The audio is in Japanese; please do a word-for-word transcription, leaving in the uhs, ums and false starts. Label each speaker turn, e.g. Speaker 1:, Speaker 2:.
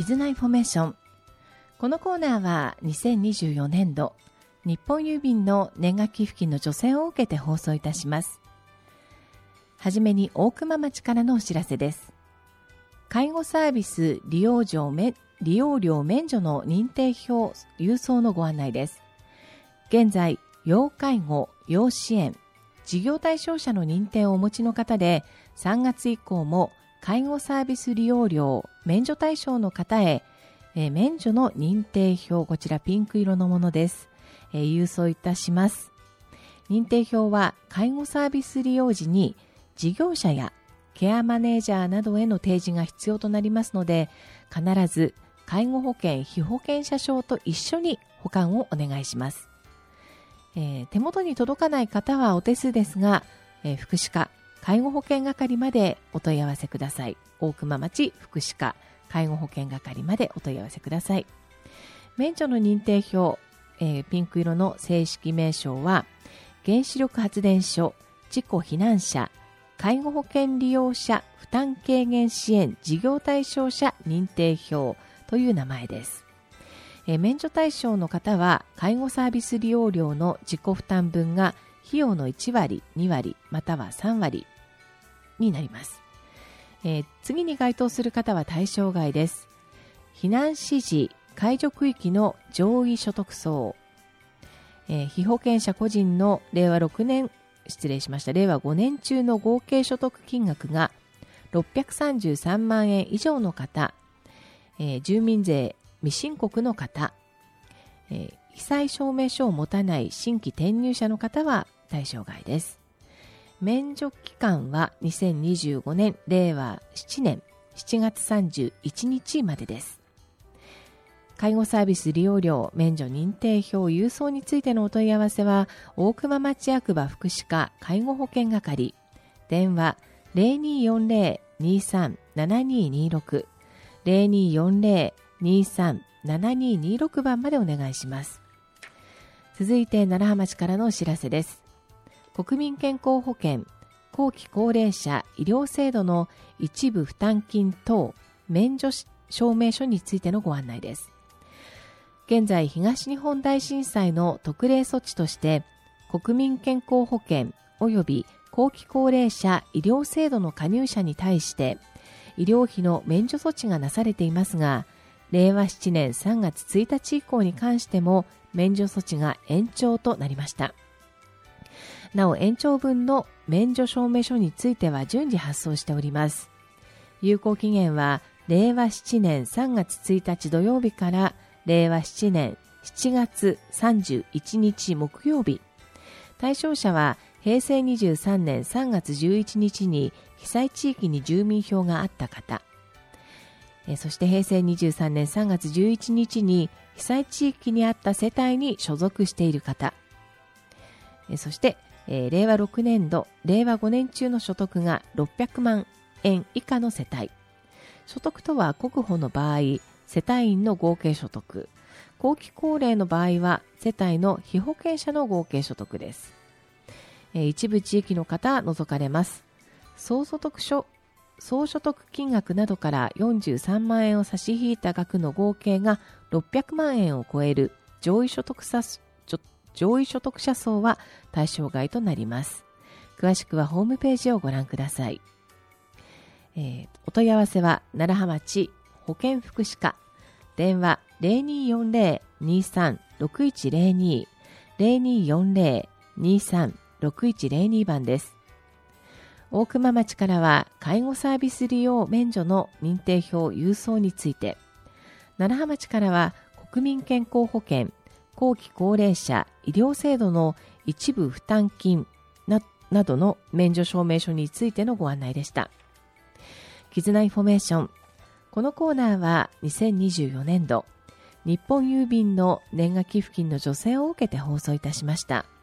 Speaker 1: 絆インフォメーション。このコーナーはにせんにじゅうよねんど日本郵便の年賀寄付金の助成を受けて放送いたします。はじめに大熊町からのお知らせです。介護サービス利用料免利用料免除の認定票郵送のご案内です。現在、要介護、要支援、事業対象者の認定をお持ちの方で、さんがつ以降も介護サービス利用料免除対象の方へ、えー、免除の認定票、こちらピンク色のものです、えー、郵送いたします。認定票は介護サービス利用時に事業者やケアマネージャーなどへの提示が必要となりますので、必ず介護保険被保険者証と一緒に保管をお願いします。えー、手元に届かない方はお手数ですが、えー、福祉課介護保険係までお問い合わせください。大熊町福祉課介護保険係までお問い合わせください。免除の認定票、えー、ピンク色の正式名称は原子力発電所事故避難者介護保険利用者負担軽減支援事業対象者認定票という名前です。えー、免除対象の方は介護サービス利用料の自己負担分が費用のいちわり、にわりまたはさんわりになります。えー、次に該当する方は対象外です。避難指示解除区域の上位所得層、えー、被保険者個人のれいわろくねん失礼しましたれいわごねん中の合計所得金額がろっぴゃくさんじゅうさんまんえん以上の方、えー、住民税未申告の方、えー、被災証明書を持たない新規転入者の方は対象外です。免除期間はにせんにじゅうごねんれいわななねんしちがつさんじゅういちにちまでです。介護サービス利用料免除認定票郵送についてのお問い合わせは大熊町役場福祉課介護保険係、電話 ゼロにーよんゼロ にーさん ななにーにーろく ゼロにーよんゼロ にーさん ななにーにーろく 番までお願いします。続いて楢葉町からのお知らせです。国民健康保険後期高齢者医療制度の一部負担金等免除証明書についてのご案内です。現在、東日本大震災の特例措置として国民健康保険及び後期高齢者医療制度の加入者に対して医療費の免除措置がなされていますが、れいわななねんさんがつついたち以降に関しても免除措置が延長となりました。なお、延長分の免除証明書については順次発送しております。有効期限はれいわななねんさんがつついたち土曜日かられいわななねんしちがつさんじゅういちにち木曜日。対象者はへいせいにじゅうさんねんさんがつじゅういちにちに被災地域に住民票があった方、そしてへいせいにじゅうさんねんさんがつじゅういちにちに被災地域にあった世帯に所属している方、そしてえー、れいわろくねんど、れいわごねん中の所得がろっぴゃくまんえん以下の世帯。所得とは国保の場合、世帯員の合計所得。後期高齢の場合は、世帯の被保険者の合計所得です。えー、一部地域の方は除かれます。総所得所、総所得金額などからよんじゅうさんまんえんを差し引いた額の合計がろっぴゃくまんえんを超える上位所得者上位所得者層は対象外となります。詳しくはホームページをご覧ください。えー、お問い合わせは楢葉町保健福祉課、電話 ゼロにーよんゼロ にーさん ろくいちゼロに ゼロにーよんゼロ にーさん ろくいちゼロに 番です。大熊町からは介護サービス利用免除の認定票郵送について、楢葉町からは国民健康保険後期高齢者医療制度の一部負担金 な, などの免除証明書についてのご案内でした。絆インフォメーション。このコーナーはにせんにじゅうよねんど日本郵便の年賀寄付金の助成を受けて放送いたしました。